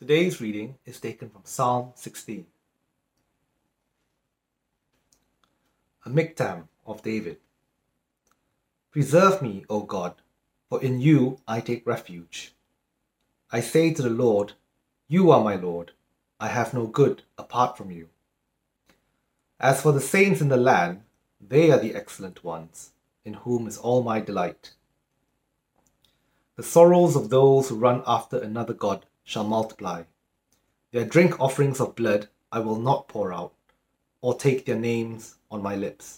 Today's reading is taken from Psalm 16. A miktam of David. Preserve me, O God, for in you I take refuge. I say to the Lord, you are my Lord. I have no good apart from you. As for the saints in the land, they are the excellent ones, in whom is all my delight. The sorrows of those who run after another god shall multiply. Their drink offerings of blood I will not pour out, or take their names on my lips.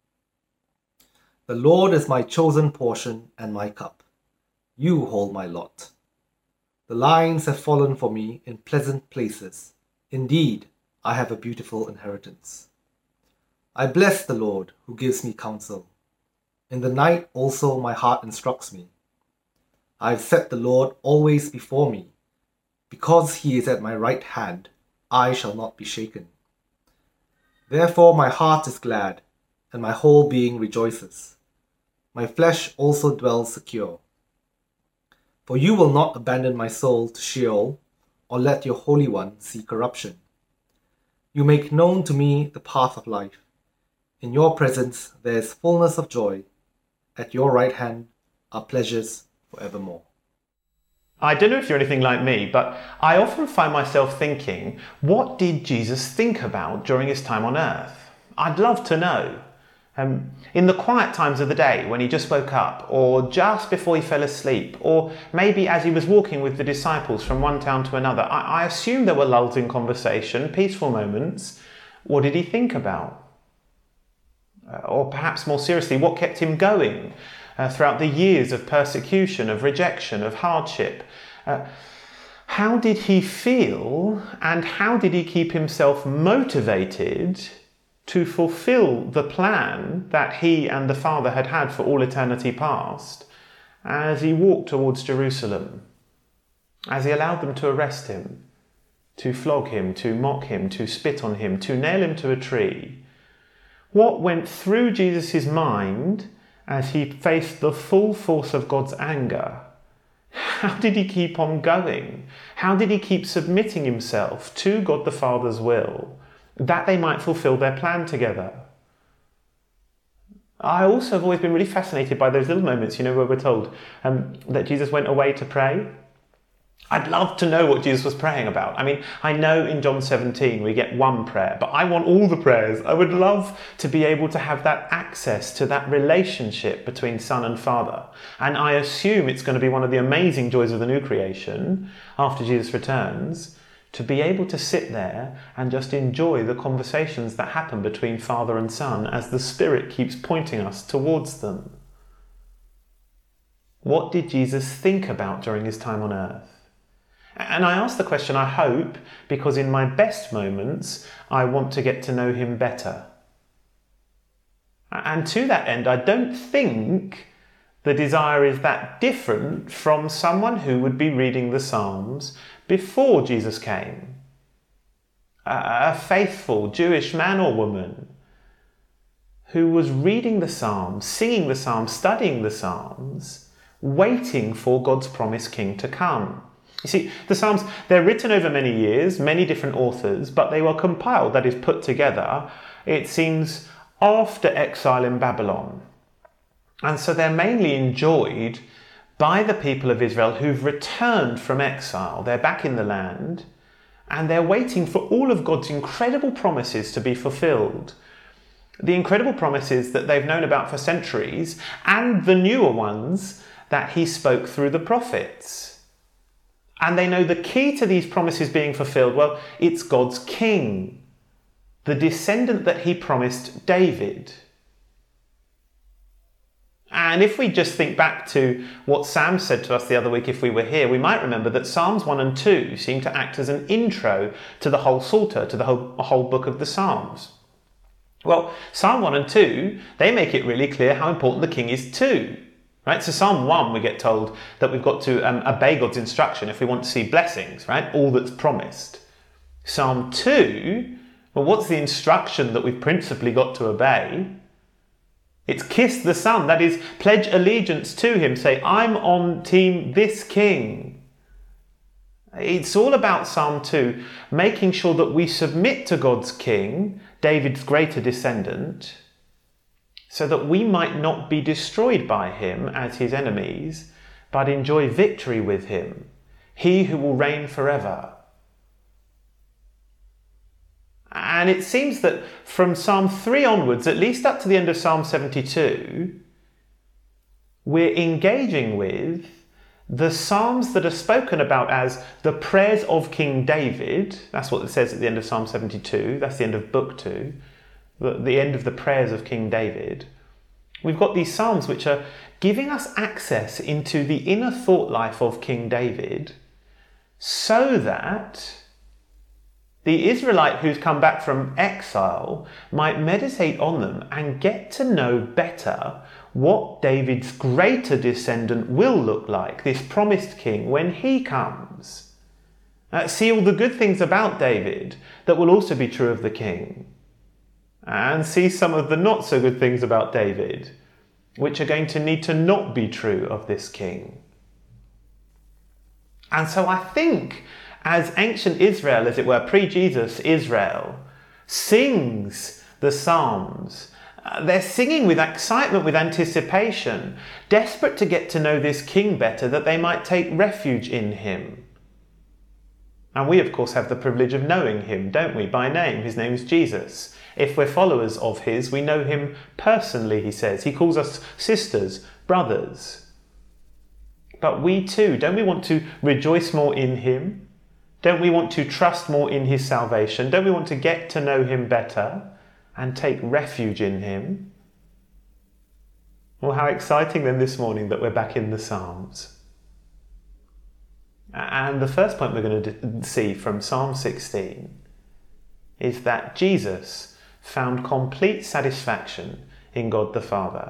The Lord is my chosen portion and my cup. You hold my lot. The lines have fallen for me in pleasant places. Indeed, I have a beautiful inheritance. I bless the Lord who gives me counsel. In the night also my heart instructs me. I have set the Lord always before me. Because he is at my right hand, I shall not be shaken. Therefore my heart is glad, and my whole being rejoices. My flesh also dwells secure. For you will not abandon my soul to Sheol, or let your Holy One see corruption. You make known to me the path of life. In your presence there is fullness of joy. At your right hand are pleasures forevermore. I don't know if you're anything like me, but I often find myself thinking, what did Jesus think about during his time on earth? I'd love to know. In the quiet times of the day, when he just woke up, or just before he fell asleep, or maybe as he was walking with the disciples from one town to another, I assume there were lulls in conversation, peaceful moments. What did he think about? Or perhaps more seriously, what kept him going throughout the years of persecution, of rejection, of hardship? How did he feel, and how did he keep himself motivated to fulfill the plan that he and the Father had had for all eternity past as he walked towards Jerusalem, as he allowed them to arrest him, to flog him, to mock him, to spit on him, to nail him to a tree? What went through Jesus' mind as he faced the full force of God's anger? How did he keep on going? How did he keep submitting himself to God the Father's will, that they might fulfill their plan together? I also have always been really fascinated by those little moments, where we're told that Jesus went away to pray. I'd love to know what Jesus was praying about. I know in John 17 we get one prayer, but I want all the prayers. I would love to be able to have that access to that relationship between Son and Father. And I assume it's going to be one of the amazing joys of the new creation after Jesus returns, to be able to sit there and just enjoy the conversations that happen between Father and Son as the Spirit keeps pointing us towards them. What did Jesus think about during his time on earth? And I ask the question, I hope, because in my best moments, I want to get to know him better. And to that end, I don't think the desire is that different from someone who would be reading the Psalms before Jesus came. A faithful Jewish man or woman who was reading the Psalms, singing the Psalms, studying the Psalms, waiting for God's promised king to come. You see, the Psalms, they're written over many years, many different authors, but they were compiled, that is put together, it seems, after exile in Babylon. And so they're mainly enjoyed by the people of Israel who've returned from exile. They're back in the land, and they're waiting for all of God's incredible promises to be fulfilled. The incredible promises that they've known about for centuries, and the newer ones that he spoke through the prophets. And they know the key to these promises being fulfilled, well, it's God's king, the descendant that he promised David. And if we just think back to what Sam said to us the other week if we were here, we might remember that Psalms 1 and 2 seem to act as an intro to the whole Psalter, to the whole book of the Psalms. Well, Psalm 1 and 2, they make it really clear how important the king is too. Right? So Psalm 1, we get told that we've got to obey God's instruction if we want to see blessings, right? All that's promised. Psalm 2, well, what's the instruction that we've principally got to obey? It's kiss the Son, that is, pledge allegiance to him. Say, I'm on team this king. It's all about Psalm 2, making sure that we submit to God's king, David's greater descendant, so that we might not be destroyed by him as his enemies, but enjoy victory with him, he who will reign forever. And it seems that from Psalm 3 onwards, at least up to the end of Psalm 72, we're engaging with the Psalms that are spoken about as the prayers of King David. That's what it says at the end of Psalm 72. That's the end of Book 2, the end of the prayers of King David. We've got these Psalms which are giving us access into the inner thought life of King David, so that the Israelite who's come back from exile might meditate on them and get to know better what David's greater descendant will look like, this promised king, when he comes. See all the good things about David that will also be true of the king. And see some of the not so good things about David, which are going to need to not be true of this king. And so I think as ancient Israel, as it were, pre-Jesus Israel, sings the Psalms, they're singing with excitement, with anticipation, desperate to get to know this king better, that they might take refuge in him. And we, of course, have the privilege of knowing him, don't we, by name? His name is Jesus. If we're followers of his, we know him personally, he says. He calls us sisters, brothers. But we too, don't we want to rejoice more in him? Don't we want to trust more in his salvation? Don't we want to get to know him better and take refuge in him? Well, how exciting then this morning that we're back in the Psalms. And the first point we're going to see from Psalm 16 is that Jesus found complete satisfaction in God the Father.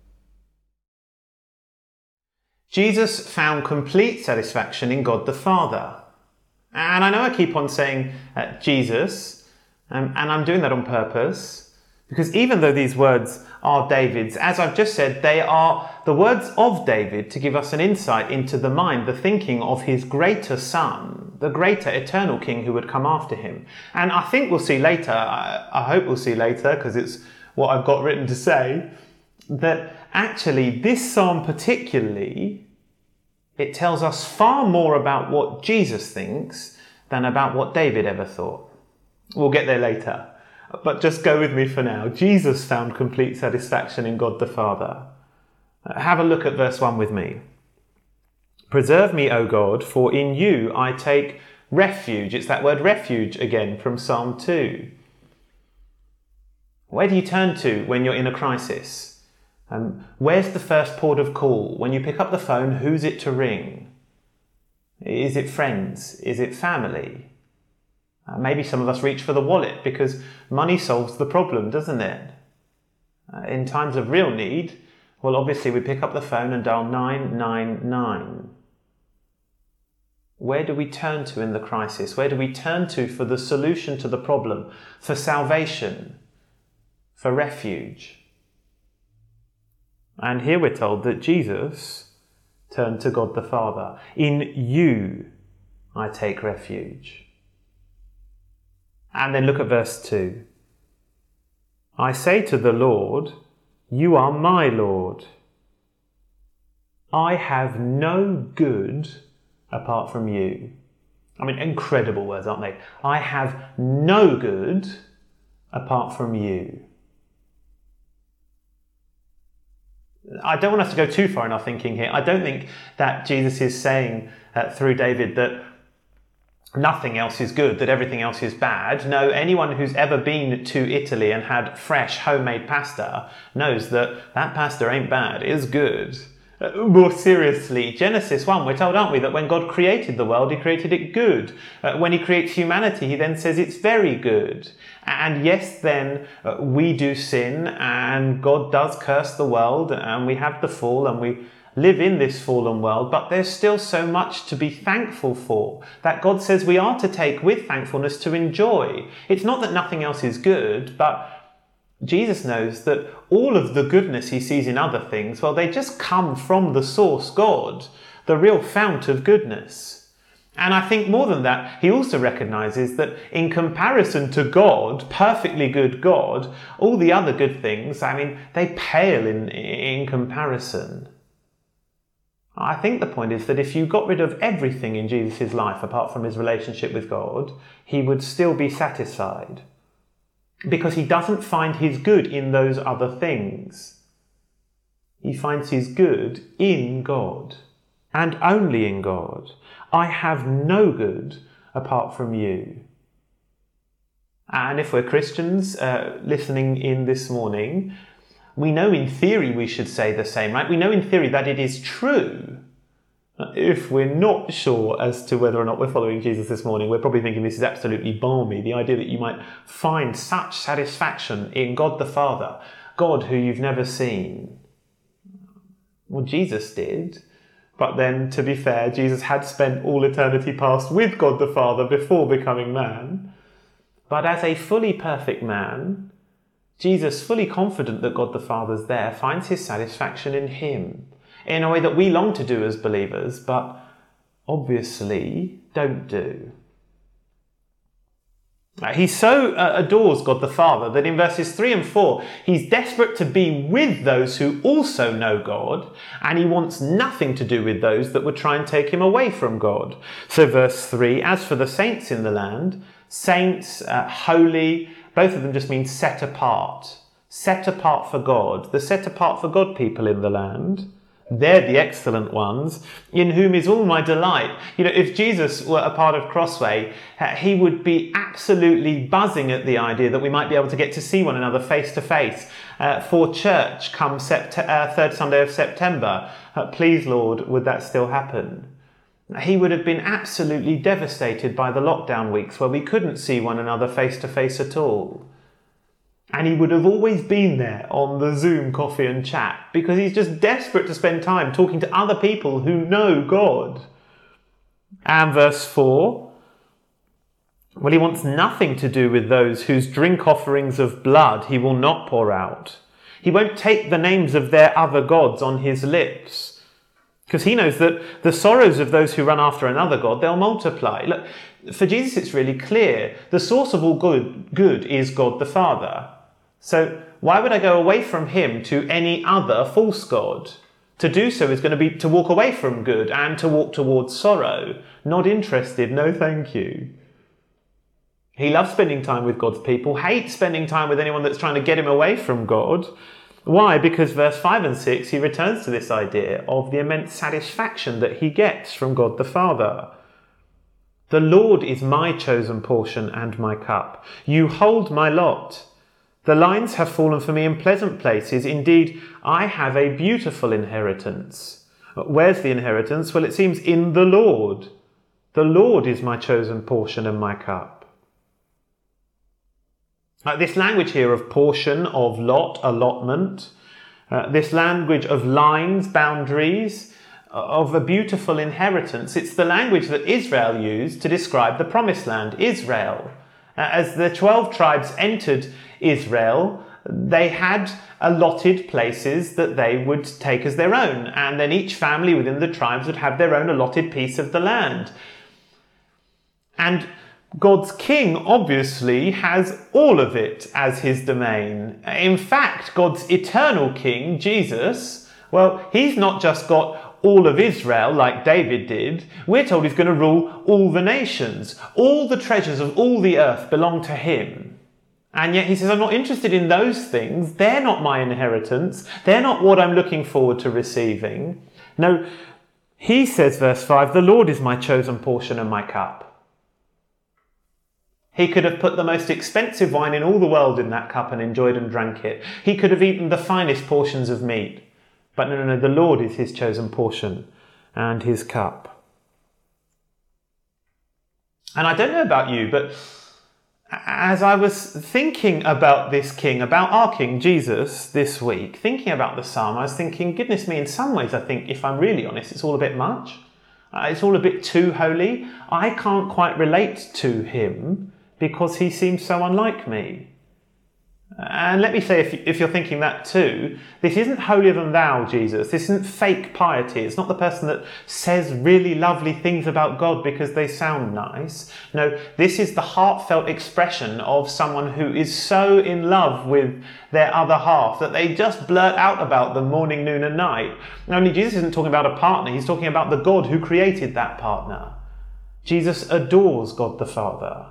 Jesus found complete satisfaction in God the Father. And I know I keep on saying Jesus, and I'm doing that on purpose, because even though these words are David's, as I've just said, they are the words of David to give us an insight into the mind, the thinking of his greater son, the greater eternal king who would come after him. And I think we'll see later, I hope we'll see later, because it's what I've got written to say, that actually this psalm particularly, it tells us far more about what Jesus thinks than about what David ever thought. We'll get there later. But just go with me for now. Jesus found complete satisfaction in God the Father. Have a look at verse 1 with me. Preserve me, O God, for in you I take refuge. It's that word refuge again from Psalm 2. Where do you turn to when you're in a crisis? Where's the first port of call? When you pick up the phone, who's it to ring? Is it friends? Is it family? Maybe some of us reach for the wallet because money solves the problem, doesn't it? In times of real need, well, obviously we pick up the phone and dial 999. Where do we turn to in the crisis? Where do we turn to for the solution to the problem, for salvation, for refuge? And here we're told that Jesus turned to God the Father. In you I take refuge. And then look at verse 2. I say to the Lord, you are my Lord. I have no good apart from you. I mean, incredible words, aren't they? I have no good apart from you. I don't want us to go too far in our thinking here. I don't think that Jesus is saying through David that nothing else is good, that everything else is bad. No, anyone who's ever been to Italy and had fresh homemade pasta knows that that pasta ain't bad, it's good. More seriously, Genesis 1, we're told, aren't we, that when God created the world, he created it good. When he creates humanity, he then says it's very good. And yes, then we do sin and God does curse the world and we have the fall and we live in this fallen world, but there's still so much to be thankful for that God says we are to take with thankfulness to enjoy. It's not that nothing else is good, but Jesus knows that all of the goodness he sees in other things, well, they just come from the source, God, the real fount of goodness. And I think more than that, he also recognises that in comparison to God, perfectly good God, all the other good things, they pale in comparison. I think the point is that if you got rid of everything in Jesus' life apart from his relationship with God, he would still be satisfied. Because he doesn't find his good in those other things. He finds his good in God, and only in God. I have no good apart from you. And if we're Christians listening in this morning, we know in theory we should say the same, right? We know in theory that it is true. If we're not sure as to whether or not we're following Jesus this morning, we're probably thinking this is absolutely balmy. The idea that you might find such satisfaction in God the Father, God who you've never seen. Well, Jesus did. But then, to be fair, Jesus had spent all eternity past with God the Father before becoming man. But as a fully perfect man, Jesus, fully confident that God the Father's there, finds his satisfaction in him, in a way that we long to do as believers, but obviously don't do. He so adores God the Father that in verses 3 and 4, he's desperate to be with those who also know God, and he wants nothing to do with those that would try and take him away from God. So verse 3, as for the saints in the land, saints, holy, both of them just mean set apart for God. The set apart for God people in the land, they're the excellent ones, in whom is all my delight. If Jesus were a part of Crossway, he would be absolutely buzzing at the idea that we might be able to get to see one another face to face for church come third Sunday of September. Please, Lord, would that still happen? He would have been absolutely devastated by the lockdown weeks where we couldn't see one another face to face at all. And he would have always been there on the Zoom coffee and chat because he's just desperate to spend time talking to other people who know God. And verse 4, well, he wants nothing to do with those whose drink offerings of blood he will not pour out. He won't take the names of their other gods on his lips because he knows that the sorrows of those who run after another god, they'll multiply. Look, for Jesus, it's really clear. The source of all good is God the Father. So why would I go away from him to any other false god? To do so is going to be to walk away from good and to walk towards sorrow. Not interested, no thank you. He loves spending time with God's people, hates spending time with anyone that's trying to get him away from God. Why? Because verse 5 and 6, he returns to this idea of the immense satisfaction that he gets from God the Father. The Lord is my chosen portion and my cup. You hold my lot. The lines have fallen for me in pleasant places. Indeed, I have a beautiful inheritance. Where's the inheritance? Well, it seems in the Lord. The Lord is my chosen portion and my cup. This language here of portion, of lot, allotment, this language of lines, boundaries, of a beautiful inheritance, it's the language that Israel used to describe the promised land, Israel. As the 12 tribes entered Israel, they had allotted places that they would take as their own, and then each family within the tribes would have their own allotted piece of the land. And God's king obviously has all of it as his domain. In fact, God's eternal king, Jesus, well, he's not just got all of Israel like David did. We're told he's going to rule all the nations. All the treasures of all the earth belong to him. And yet he says, I'm not interested in those things. They're not my inheritance. They're not what I'm looking forward to receiving. No, he says, verse 5, the Lord is my chosen portion and my cup. He could have put the most expensive wine in all the world in that cup and enjoyed and drank it. He could have eaten the finest portions of meat. But no, the Lord is his chosen portion and his cup. And I don't know about you, but as I was thinking about this king, about our king, Jesus, this week, thinking about the psalm, I was thinking, goodness me, in some ways, I think, if I'm really honest, it's all a bit much. It's all a bit too holy. I can't quite relate to him because he seems so unlike me. And let me say, if you're thinking that too, this isn't holier than thou Jesus. This isn't fake piety. It's not the person that says really lovely things about God because they sound nice. No, this is the heartfelt expression of someone who is so in love with their other half that they just blurt out about them morning, noon and night. Only Jesus isn't talking about a partner. He's talking about the God who created that partner. Jesus adores God the Father.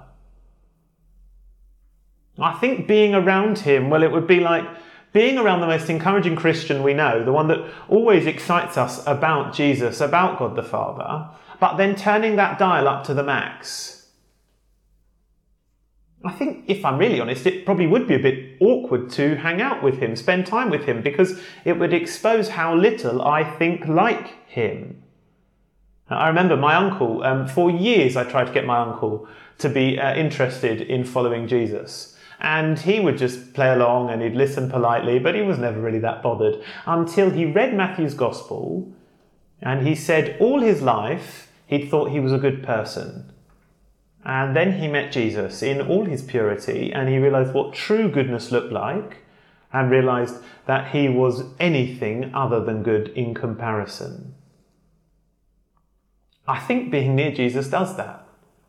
I think being around him, well, it would be like being around the most encouraging Christian we know, the one that always excites us about Jesus, about God the Father, but then turning that dial up to the max. I think, if I'm really honest, it probably would be a bit awkward to hang out with him, spend time with him, because it would expose how little I think like him. I remember my uncle, for years I tried to get my uncle to be interested in following Jesus. And he would just play along and he'd listen politely, but he was never really that bothered until he read Matthew's Gospel and he said all his life he'd thought he was a good person. And then he met Jesus in all his purity and he realised what true goodness looked like and realised that he was anything other than good in comparison. I think being near Jesus does that.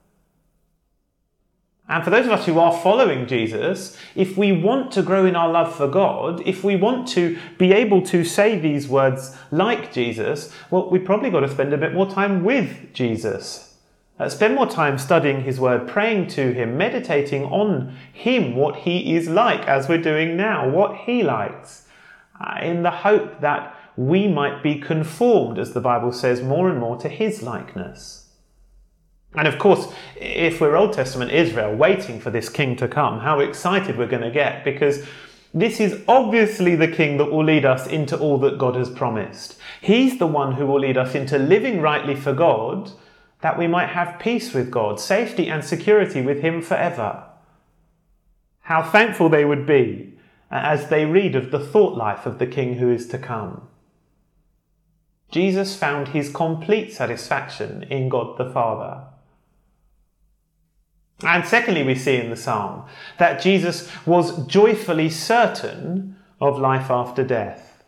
And for those of us who are following Jesus, if we want to grow in our love for God, if we want to be able to say these words like Jesus, well, we've probably got to spend a bit more time with Jesus. Spend more time studying his word, praying to him, meditating on him, what he is like, as we're doing now, what he likes, in the hope that we might be conformed, as the Bible says, more and more to his likeness. And of course, if we're Old Testament Israel waiting for this king to come, how excited we're going to get, because this is obviously the king that will lead us into all that God has promised. He's the one who will lead us into living rightly for God, that we might have peace with God, safety and security with him forever. How thankful they would be as they read of the thought life of the king who is to come. Jesus found his complete satisfaction in God the Father. And secondly, we see in the psalm that Jesus was joyfully certain of life after death.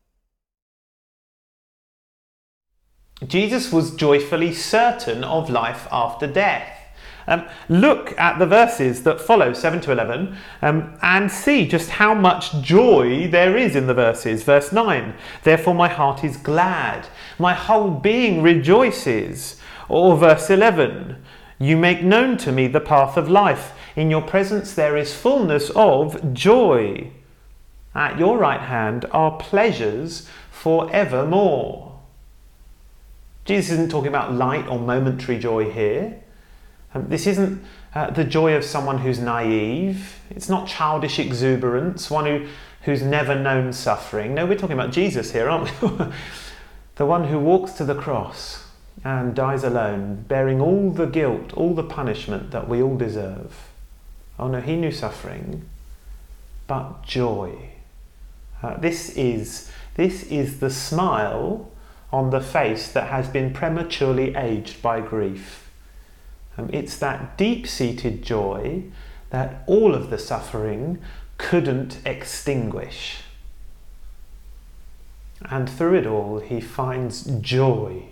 Jesus was joyfully certain of life after death. Look at the verses that follow, 7 to 11, and see just how much joy there is in the verses. Verse 9, therefore my heart is glad, my whole being rejoices. Or verse 11, you make known to me the path of life. In your presence there is fullness of joy. At your right hand are pleasures forevermore. Jesus isn't talking about light or momentary joy here. This isn't the joy of someone who's naive. It's not childish exuberance, one who's never known suffering. No, we're talking about Jesus here, aren't we? The one who walks to the cross and dies alone, bearing all the guilt, all the punishment that we all deserve. Oh no, he knew suffering, but joy. This is the smile on the face that has been prematurely aged by grief. It's that deep-seated joy that all of the suffering couldn't extinguish. And through it all, he finds joy.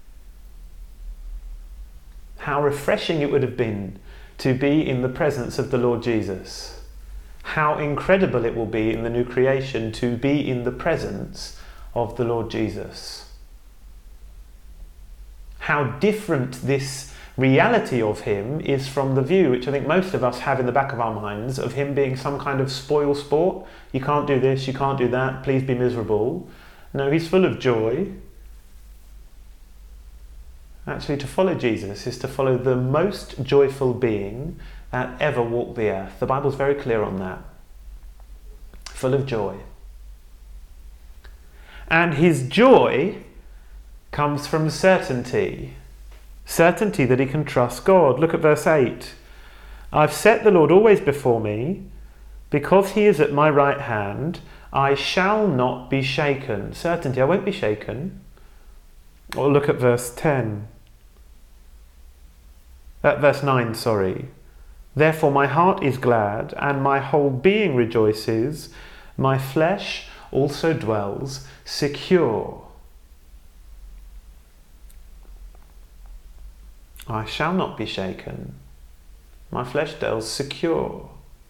How refreshing it would have been to be in the presence of the Lord Jesus. How incredible it will be in the new creation to be in the presence of the Lord Jesus. How different this reality of him is from the view which I think most of us have in the back of our minds of him being some kind of spoil sport. You can't do this, you can't do that, please be miserable. No, he's full of joy. Actually, to follow Jesus is to follow the most joyful being that ever walked the earth. The Bible's very clear on that. Full of joy. And his joy comes from certainty. Certainty that he can trust God. Look at verse 8. I've set the Lord always before me. Because he is at my right hand, I shall not be shaken. Certainty, I won't be shaken. Or look at verse 10. Verse 9, sorry. Therefore my heart is glad, and my whole being rejoices. My flesh also dwells secure. I shall not be shaken. My flesh dwells secure.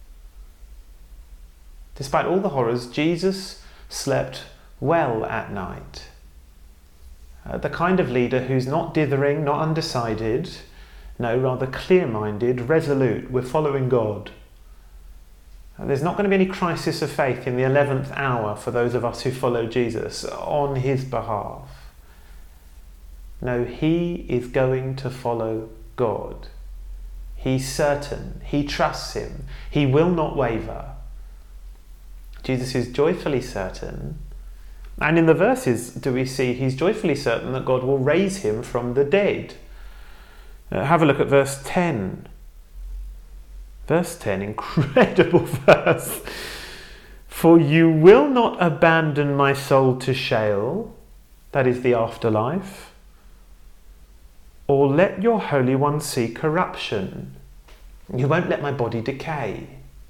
Despite all the horrors, Jesus slept well at night. The kind of leader who's not dithering, not undecided, no, rather clear-minded, resolute. We're following God. There's not going to be any crisis of faith in the 11th hour for those of us who follow Jesus on his behalf. No, he is going to follow God. He's certain. He trusts him. He will not waver. Jesus is joyfully certain. And in the verses do we see he's joyfully certain that God will raise him from the dead. Have a look at verse 10. Verse 10, incredible verse. For you will not abandon my soul to Sheol, that is the afterlife, or let your Holy One see corruption. You won't let my body decay.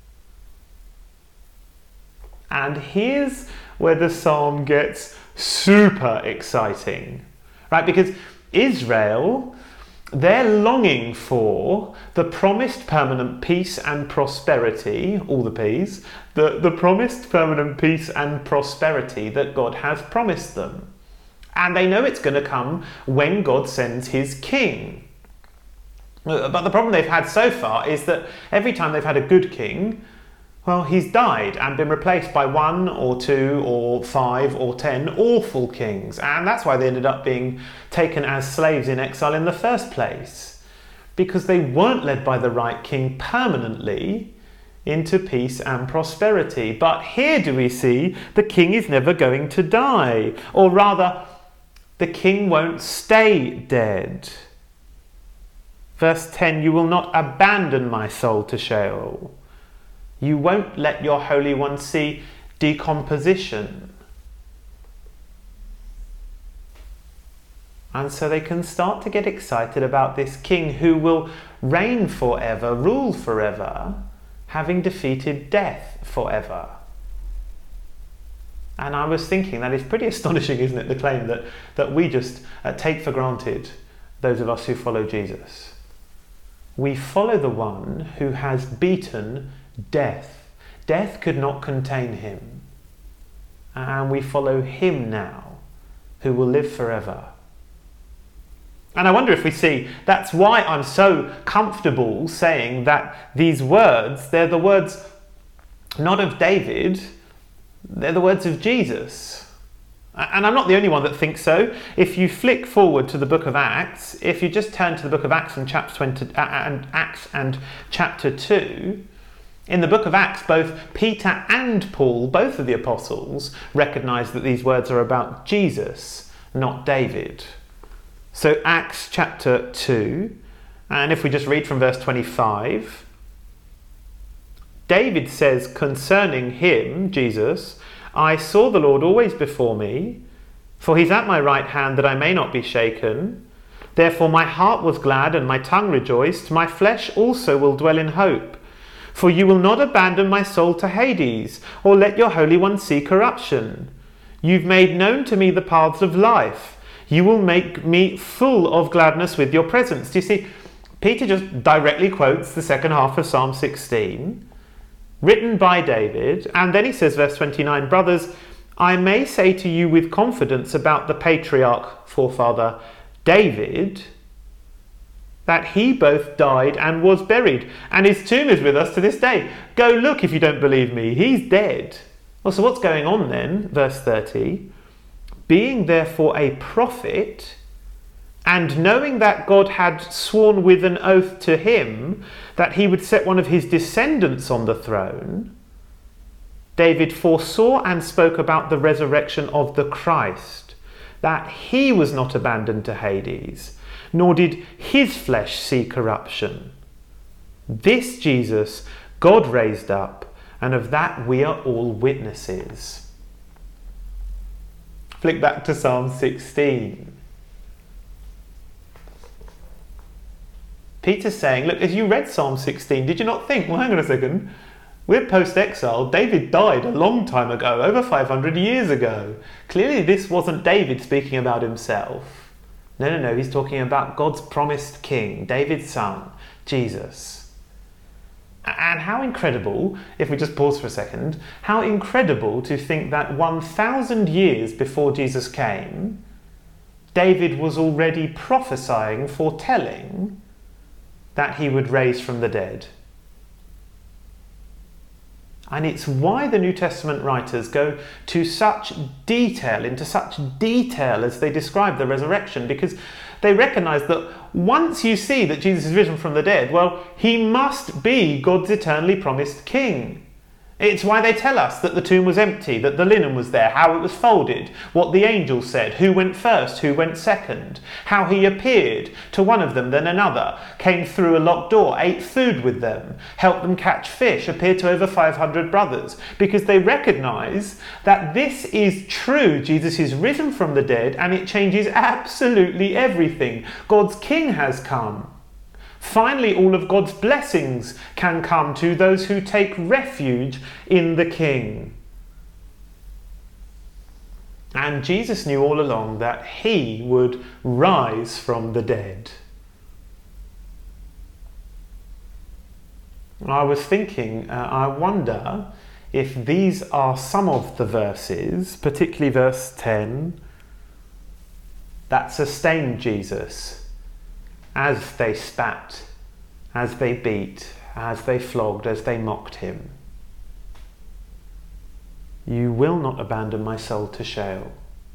And here's where the psalm gets super exciting, right? Because Israel, they're longing for the promised permanent peace and prosperity, all the P's, the promised permanent peace and prosperity that God has promised them. And they know it's going to come when God sends his king. But the problem they've had so far is that every time they've had a good king, well, he's died and been replaced by 1 or 2 or 5 or 10 awful kings. And that's why they ended up being taken as slaves in exile in the first place. Because they weren't led by the right king permanently into peace and prosperity. But here do we see the king is never going to die. Or rather, the king won't stay dead. Verse 10, you will not abandon my soul to Sheol. You won't let your Holy One see decomposition. And so they can start to get excited about this king who will reign forever, rule forever, having defeated death forever. And I was thinking that is pretty astonishing, isn't it? The claim that we just take for granted, those of us who follow Jesus. We follow the one who has beaten death. Death could not contain him. And we follow him now, who will live forever. And I wonder if we see, that's why I'm so comfortable saying that these words, they're the words not of David, they're the words of Jesus. And I'm not the only one that thinks so. If you flick forward to the book of Acts, if you just turn to the book of Acts and chapter 2, in the book of Acts, both Peter and Paul, both of the apostles, recognise that these words are about Jesus, not David. So Acts chapter 2, and if we just read from verse 25, David says concerning him, Jesus, I saw the Lord always before me, for he's at my right hand that I may not be shaken. Therefore my heart was glad and my tongue rejoiced. My flesh also will dwell in hope. For you will not abandon my soul to Hades, or let your Holy One see corruption. You've made known to me the paths of life. You will make me full of gladness with your presence. Do you see? Peter just directly quotes the second half of Psalm 16, written by David, and then he says, verse 29, brothers, I may say to you with confidence about the patriarch forefather David, that he both died and was buried, and his tomb is with us to this day. Go look if you don't believe me. He's dead. Well, so what's going on then? Verse 30. Being therefore a prophet, and knowing that God had sworn with an oath to him that he would set one of his descendants on the throne, David foresaw and spoke about the resurrection of the Christ, that he was not abandoned to Hades, nor did his flesh see corruption. This Jesus God raised up, and of that we are all witnesses. Flick back to Psalm 16. Peter's saying, look, as you read Psalm 16, did you not think, well, hang on a second, we're post-exile. David died a long time ago, over 500 years ago. Clearly this wasn't David speaking about himself. No, he's talking about God's promised king, David's son, Jesus. And how incredible, if we just pause for a second, how incredible to think that 1,000 years before Jesus came, David was already prophesying, foretelling that he would raise from the dead. And it's why the New Testament writers go to such detail, as they describe the resurrection, because they recognise that once you see that Jesus is risen from the dead, well, he must be God's eternally promised king. It's why they tell us that the tomb was empty, that the linen was there, how it was folded, what the angel said, who went first, who went second, how he appeared to one of them, then another, came through a locked door, ate food with them, helped them catch fish, appeared to over 500 brothers, because they recognise that this is true. Jesus is risen from the dead, and it changes absolutely everything. God's king has come. Finally, all of God's blessings can come to those who take refuge in the King. And Jesus knew all along that he would rise from the dead. I was thinking, I wonder if these are some of the verses, particularly verse 10, that sustained Jesus as they spat, as they beat, as they flogged, as they mocked him. You will not abandon my soul to Sheol.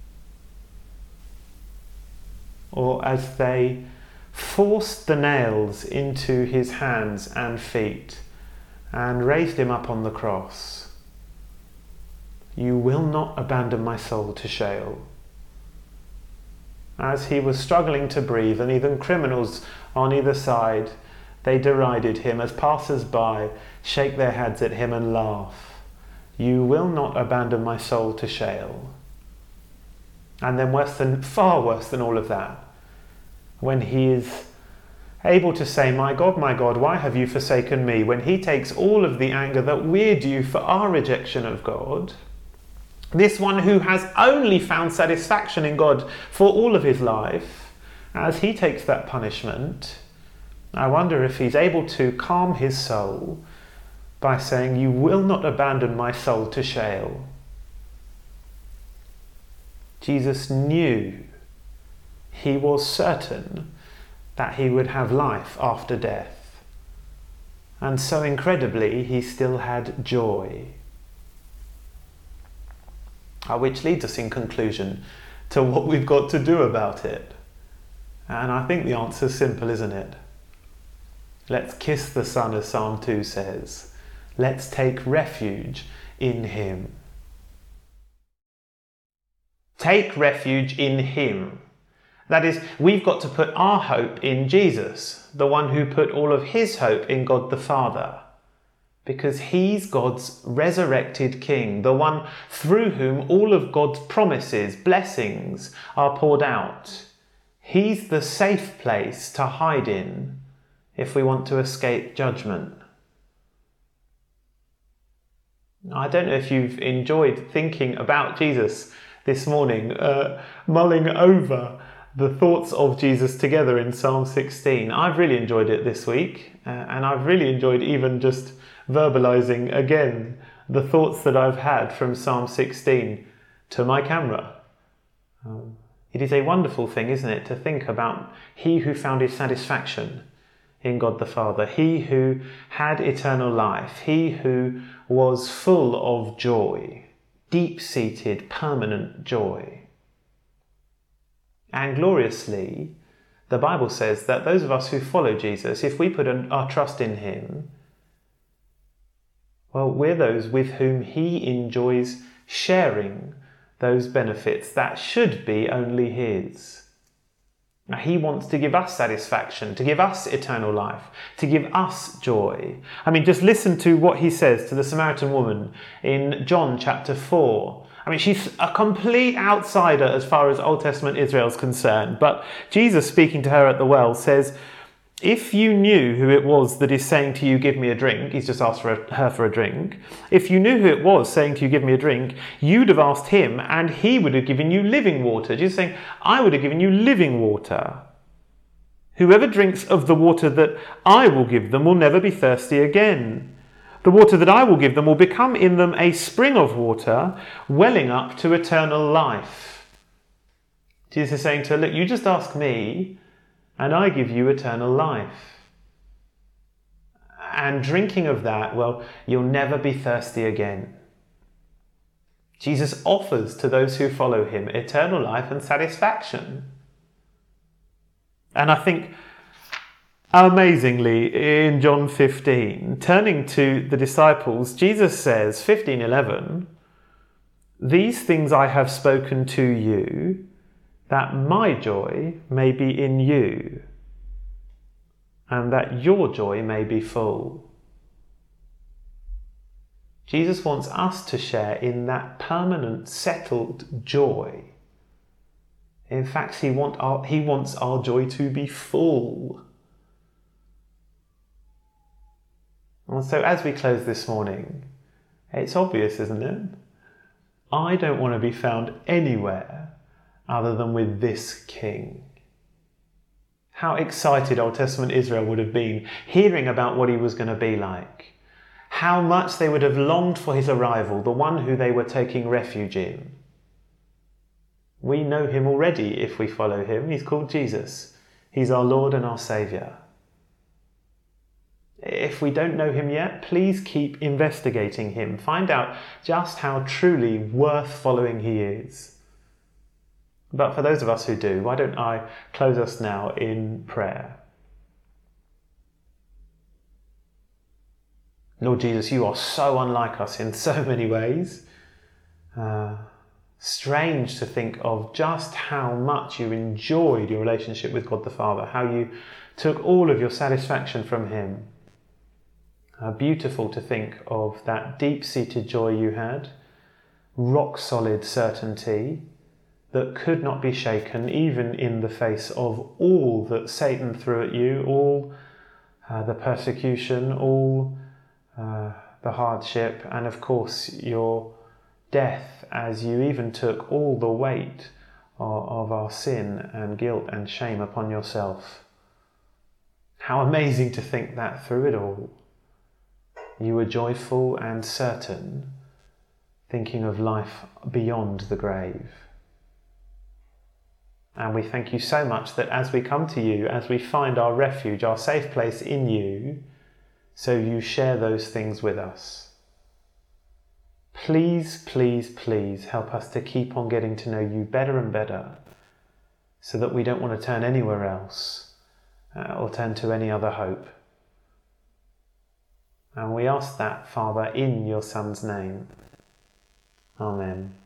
Or as they forced the nails into his hands and feet and raised him up on the cross. You will not abandon my soul to Sheol. As he was struggling to breathe, and even criminals on either side, they derided him as passers-by shake their heads at him and laugh. You will not abandon my soul to Sheol. And then far worse than all of that, when he is able to say, my God, why have you forsaken me? When he takes all of the anger that we're due for our rejection of God, this one who has only found satisfaction in God for all of his life, as he takes that punishment, I wonder if he's able to calm his soul by saying, you will not abandon my soul to Sheol. Jesus knew, he was certain that he would have life after death. And so incredibly, he still had joy. Which leads us in conclusion to what we've got to do about it. And I think the answer's simple, isn't it? Let's kiss the Son, as Psalm 2 says. Let's take refuge in him. Take refuge in him. That is, we've got to put our hope in Jesus, the one who put all of his hope in God the Father. Because he's God's resurrected king, the one through whom all of God's promises, blessings are poured out. He's the safe place to hide in if we want to escape judgment. I don't know if you've enjoyed thinking about Jesus this morning, mulling over the thoughts of Jesus together in Psalm 16. I've really enjoyed it this week, and I've really enjoyed even just verbalizing again the thoughts that I've had from Psalm 16 to my camera. It is a wonderful thing, isn't it, to think about he who found his satisfaction in God the Father, he who had eternal life, he who was full of joy, deep-seated, permanent joy. And gloriously, the Bible says that those of us who follow Jesus, if we put our trust in him, well, we're those with whom he enjoys sharing those benefits that should be only his. Now, he wants to give us satisfaction, to give us eternal life, to give us joy. I mean, just listen to what he says to the Samaritan woman in John chapter 4. I mean, she's a complete outsider as far as Old Testament Israel is concerned. But Jesus, speaking to her at the well, says, If you knew who it was that is saying to you, give me a drink, he's just asked her for a drink. If you knew who it was saying to you, give me a drink, you'd have asked him and he would have given you living water. Jesus is saying, I would have given you living water. Whoever drinks of the water that I will give them will never be thirsty again. The water that I will give them will become in them a spring of water, welling up to eternal life. Jesus is saying to her, look, you just ask me, and I give you eternal life. And drinking of that, well, you'll never be thirsty again. Jesus offers to those who follow him eternal life and satisfaction. And I think, amazingly, in John 15, turning to the disciples, Jesus says, 15:11, these things I have spoken to you, that my joy may be in you, and that your joy may be full. Jesus wants us to share in that permanent, settled joy. In fact, he wants our joy to be full. And so as we close this morning, it's obvious, isn't it? I don't want to be found anywhere other than with this King. How excited Old Testament Israel would have been hearing about what he was going to be like. How much they would have longed for his arrival, the one who they were taking refuge in. We know him already if we follow him. He's called Jesus. He's our Lord and our Saviour. If we don't know him yet, please keep investigating him. Find out just how truly worth following he is. But for those of us who do, why don't I close us now in prayer? Lord Jesus, you are so unlike us in so many ways. Strange to think of just how much you enjoyed your relationship with God the Father, how you took all of your satisfaction from him. Beautiful to think of that deep-seated joy you had, rock-solid certainty that could not be shaken even in the face of all that Satan threw at you, all the persecution, all the hardship, and of course your death, as you even took all the weight of our sin and guilt and shame upon yourself. How amazing to think that through it all, you were joyful and certain, thinking of life beyond the grave. And we thank you so much that as we come to you, as we find our refuge, our safe place in you, so you share those things with us. Please, please, please help us to keep on getting to know you better and better, so that we don't want to turn anywhere else or turn to any other hope. And we ask that, Father, in your Son's name. Amen.